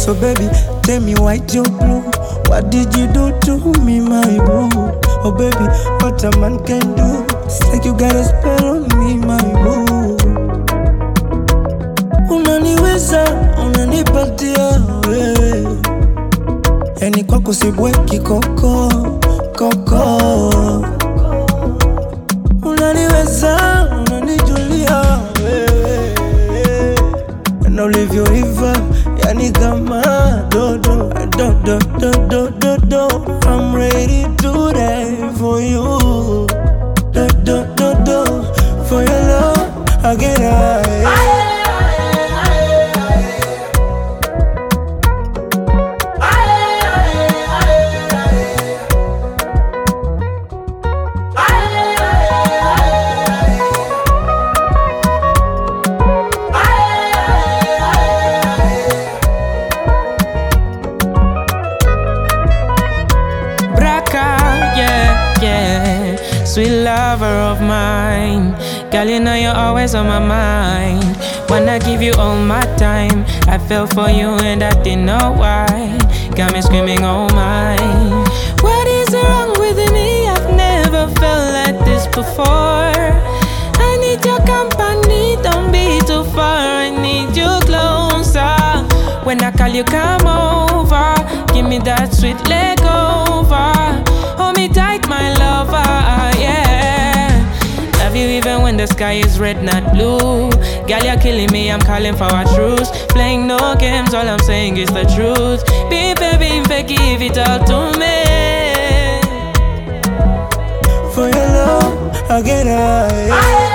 So baby, tell me white or blue, what did you do to me, my boo? Oh baby, what a man can do, it's like you got a spell on me, my boo. Unaniweza, unanipatia wewe, yani kwako sibweki koko, koko. Unaniweza, unanijulia wewe, na ulivyoiva, yani kama dodo, dodo, dodo, dodo. I'm ready to die for you, dodo, dodo. For your love, I get high. Sweet lover of mine, girl, you know you're always on my mind. Wanna give you all my time. I fell for you and I didn't know why. Got me screaming, oh my. What is wrong with me? I've never felt like this before. I need your company, don't be too far. I need you closer. When I call you, come over. Give me that sweet leg over. Hold me tight, my lover, yeah. Love you even when the sky is red, not blue. Girl, you're killing me, I'm calling for a truce. Playing no games, all I'm saying is the truth. Baby, give it all to me. For your love, I get high.